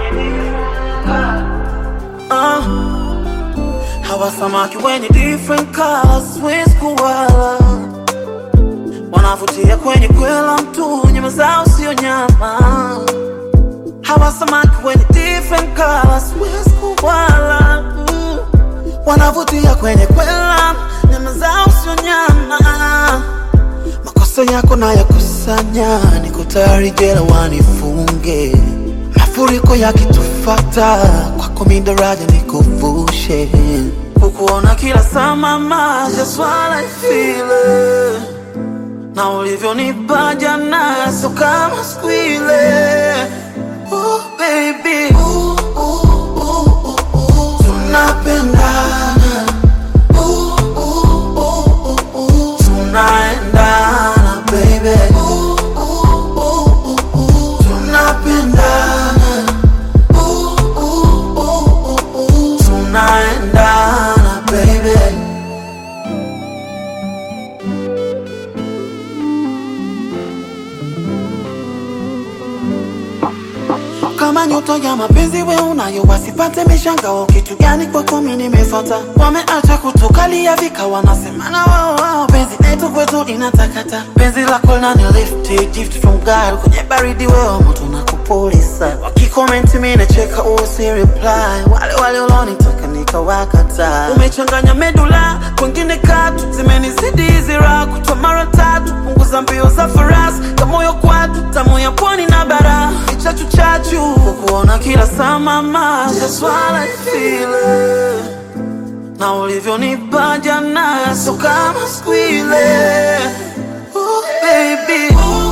Hawa samaki wenye different colors, Swiss koala wanavutia kwenye kwela mtu, nyama zao sio nyama. Hawa samaki wenye different colors, Swiss koala wanavutia kwenye kwela, nyama zao sio nyama. Makosa yako na ya kusanya, niko tayari jela wanifunge. Mafuriko yakitufata, kwako mimi daraja nikuvushe. Kukuona kila saa mama, just what I feel. Na ulivyonipa jana, so kama squeeze. Oh baby, tunapendana. Tunaendana baby. Tunapendana. Tunaendana baby. Kama nyota ya mapenzi we unayo, wasipate mishangao kitu gani kwako mimi nimefuata. Wameacha kutukalia vika, wanasemana wao penzi letu kwetu inatakata. Penzi lako linani lift, gift from God, kwenye baridi wewe moto na kupulisa. Wakikomenti mimi nacheka usi reply, wale ulonitaka nikawakata. Umechanganya medula kwingine katu, zimenizidi zira kutwa mara tatu. Punguza mbio za farasi, kamoyo kwatu, tamu ya pwani na bara. Chachu kukuona kila saa mama, just what I feel. Na ulivyonipa jana, so kama squeeze. Oh baby.